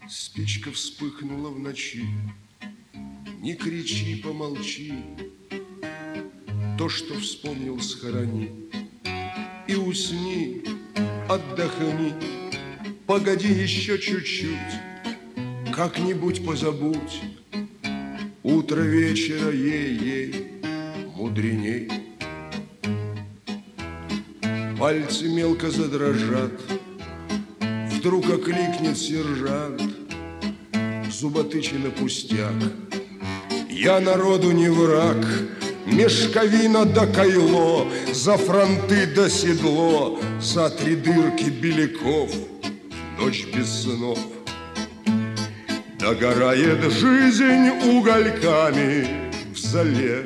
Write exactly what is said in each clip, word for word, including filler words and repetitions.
Спичка вспыхнула в ночи. Не кричи, помолчи. То, что вспомнил, схорони. И усни, отдохни. Погоди еще чуть-чуть. Как-нибудь позабудь. Утро вечера ей-ей мудреней. Пальцы мелко задрожат. Вдруг окликнет сержант. Зуботычина пустяк. Я народу не враг. Мешковина да кайло, за фронты да седло, за три дырки беляков, ночь без снов. Догорает жизнь угольками в зале.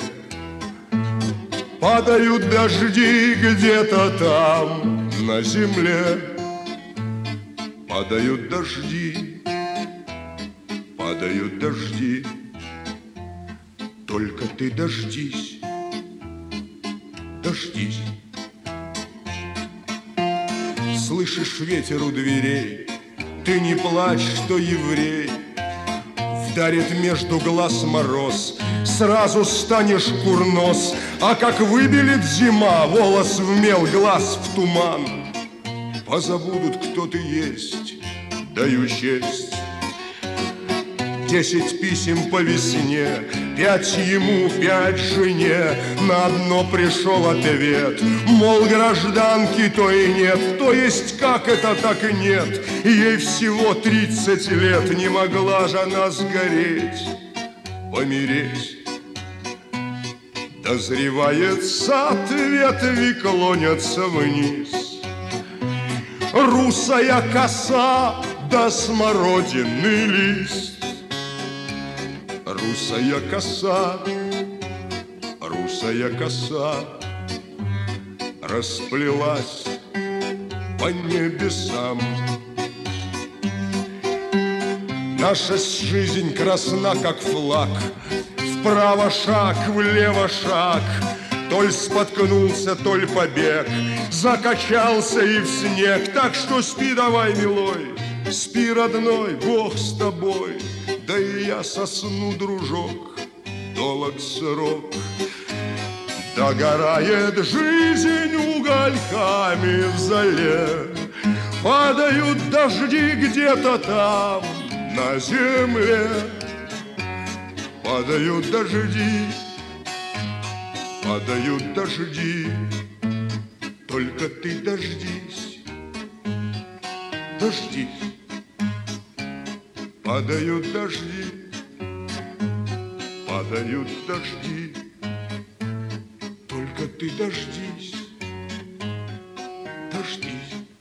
Падают дожди где-то там на земле. Падают дожди, падают дожди. Только ты дождись, дождись. Слышишь ветер у дверей, ты не плачь, что еврей. Вдарит между глаз мороз, сразу станешь курнос. А как выбелит зима, волос в мел, глаз в туман. Позабудут, кто ты есть, даю честь. Десять писем по весне, пять ему, пять жене. На одно пришел ответ, мол, гражданки то и нет. То есть как это, так и нет. Ей всего тридцать лет. Не могла же она сгореть, помереть. Дозревает сад, ветви клонятся вниз. Русая коса да смородинный лист. Русая коса, русая коса расплелась по небесам. Наша жизнь красна, как флаг. Вправо шаг, влево шаг. Толь споткнулся, толь побег. Закачался и в снег. Так что спи давай, милой, спи, родной, Бог с тобой. Да и я сосну, дружок, долг срок. Догорает жизнь угольками в зале. Падают дожди где-то там на земле. Падают дожди, падают дожди. Только ты дождись, дождись. Падают дожди, падают дожди. Только ты дождись, дождись.